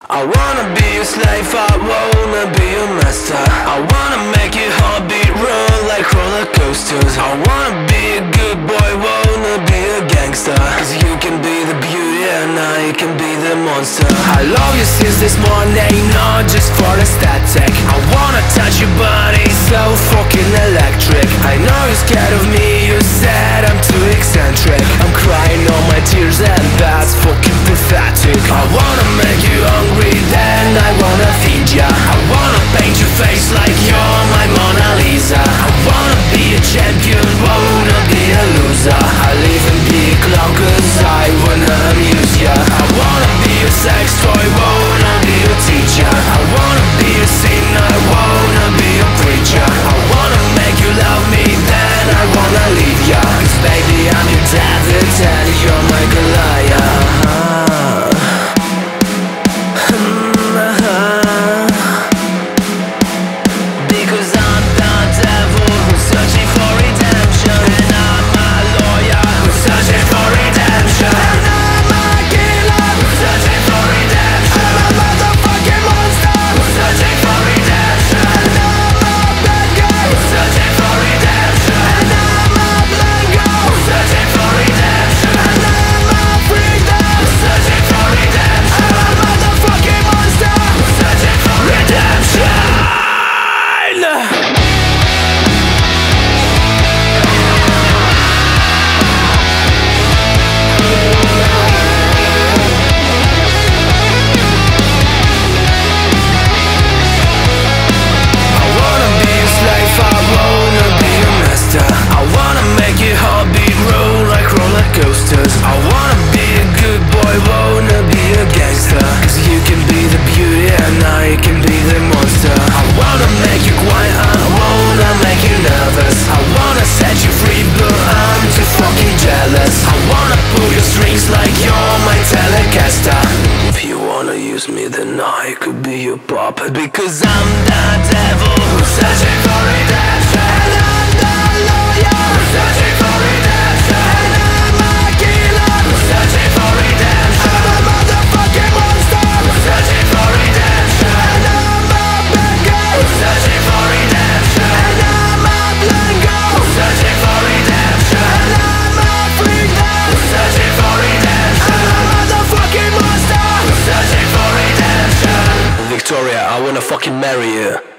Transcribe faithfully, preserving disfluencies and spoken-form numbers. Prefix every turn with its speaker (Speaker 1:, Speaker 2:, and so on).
Speaker 1: I wanna be a slave, I wanna be a master. I wanna make your heartbeat run like roller coasters. I wanna be a good boy, wanna be a gangster. Cause you can be the beauty and I can be the monster. I love you since this morning, not just for the static. I wanna touch your body, so fucking electric. I know you're scared of me, you said I'm too eccentric. I'm crying all my tears and that's fucking pathetic. I wanna make you hungry, then I wanna feed ya. I wanna paint your face like you're my Mona Lisa. I wanna be a champion, wanna be a loser. I'll even be a clown cause I wanna amuse ya. I wanna be a sex toy, wanna be a teacher. I wanna be a sinner, wanna be a preacher. I wanna make you love me, then I wanna leave ya. Cause baby I'm your David and you're my Goliath. I wanna be a good boy, wanna be a gangster. Cause you can be the beauty and I can be the monster. I wanna make you quiet, I wanna make you nervous. I wanna set you free but I'm too fucking jealous. I wanna pull your strings like you're my Telecaster. If you wanna use me then I could be your puppet. Because I'm the devil who's searching for redemption. And I'm the lawyer who's searching for redemption. And I'm a killer who's searching for redemption. I'm a motherfucking monster who's searching for redemption. And I'm a bad guy who's searching for redemption. And I'm a blind girl who's searching for redemption. And I'm a freak who's searching for redemption. I'm a motherfucking monster who's searching for redemption. Victoria, I wanna fucking marry you.